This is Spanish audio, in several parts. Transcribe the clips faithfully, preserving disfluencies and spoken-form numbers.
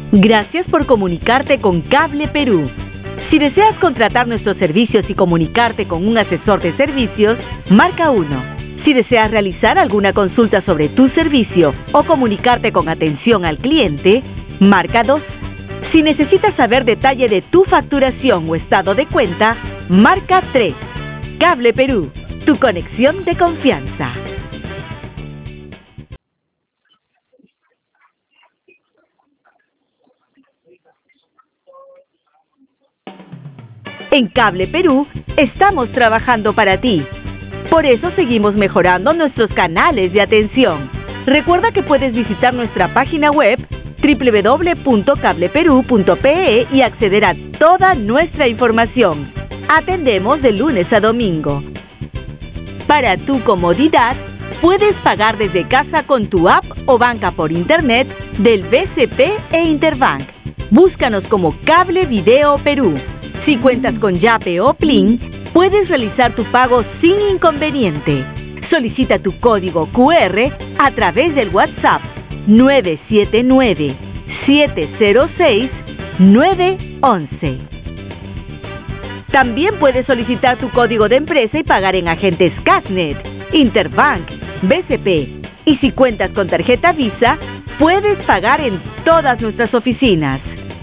Gracias por comunicarte con Cable Perú. Si deseas contratar nuestros servicios y comunicarte con un asesor de servicios, marca uno. Si deseas realizar alguna consulta sobre tu servicio o comunicarte con atención al cliente, marca dos. Si necesitas saber detalle de tu facturación o estado de cuenta, marca tres. Cable Perú, tu conexión de confianza. En Cable Perú estamos trabajando para ti. Por eso seguimos mejorando nuestros canales de atención. Recuerda que puedes visitar nuestra página web doble u doble u doble u punto cable perú punto pe e y acceder a toda nuestra información. Atendemos de lunes a domingo. Para tu comodidad, puedes pagar desde casa con tu app o banca por internet del B C P e Interbank. Búscanos como Cable Video Perú. Si cuentas con Yape o Plin, puedes realizar tu pago sin inconveniente. Solicita tu código cu erre a través del WhatsApp nueve siete nueve, siete cero seis, nueve once. También puedes solicitar tu código de empresa y pagar en agentes Casnet, Interbank, B C P. Y si cuentas con tarjeta Visa, puedes pagar en todas nuestras oficinas.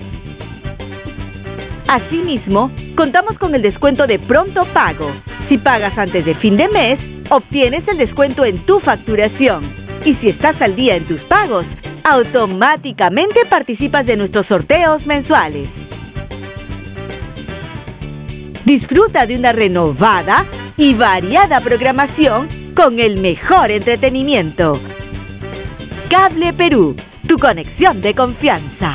Asimismo, contamos con el descuento de pronto pago. Si pagas antes de fin de mes, obtienes el descuento en tu facturación. Y si estás al día en tus pagos, automáticamente participas de nuestros sorteos mensuales. Disfruta de una renovada y variada programación con el mejor entretenimiento. Cable Perú, tu conexión de confianza.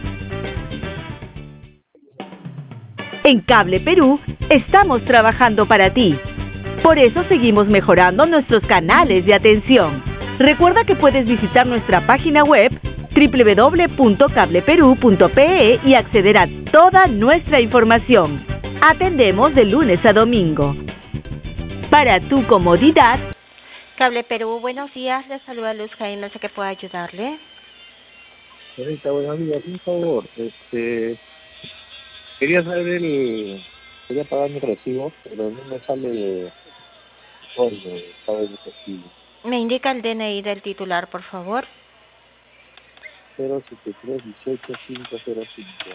En Cable Perú estamos trabajando para ti. Por eso seguimos mejorando nuestros canales de atención. Recuerda que puedes visitar nuestra página web doble u doble u doble u punto cable perú punto pe e y acceder a toda nuestra información. Atendemos de lunes a domingo. Para tu comodidad. Cable Perú, buenos días. Les saluda Luz Jaime, no sé qué puedo ayudarle. Señorita, buenos días. Por favor, este, quería saber el, quería pagar mi recibo, pero no me sale de código de pago de recibo. ¿Me indica el D N I del titular, por favor? cero setenta y tres dieciocho cinco cero cinco.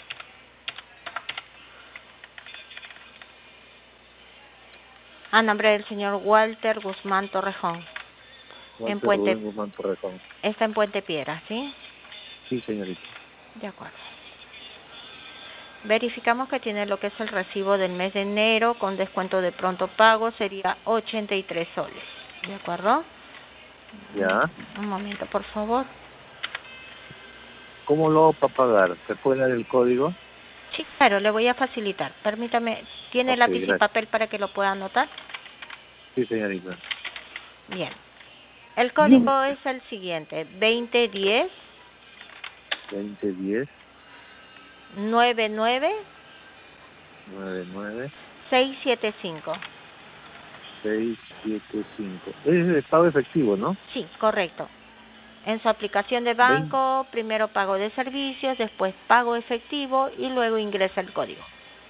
A nombre del señor Walter Guzmán Torrejón. Walter en Puente, Guzmán Torrejón. Está en Puente Piedra, ¿sí? Sí, señorita. De acuerdo. Verificamos que tiene lo que es el recibo del mes de enero con descuento de pronto pago, sería ochenta y tres soles. ¿De acuerdo? Ya. Un momento, por favor. ¿Cómo lo hago para pagar? ¿Se puede dar el código? Sí, claro, le voy a facilitar. Permítame, ¿tiene Okay, lápiz gracias. y papel para que lo pueda anotar? Sí, señorita. Bien. El código es el siguiente, veinte diez, veinte diez, nueve nueve, nueve nueve, seis siete cinco. seis siete cinco. Es de pago efectivo, ¿no? Sí, correcto. En su aplicación de banco, primero pago de servicios, después pago efectivo y luego ingresa el código.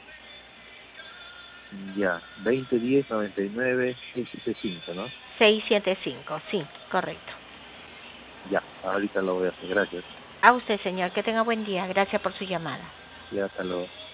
Ya, veinte diez, noventa y nueve, seis siete cinco, ¿no? seis siete cinco, sí, correcto. Ya, ahorita lo voy a hacer, gracias. A usted, señor, que tenga buen día. Gracias por su llamada. Ya, hasta luego.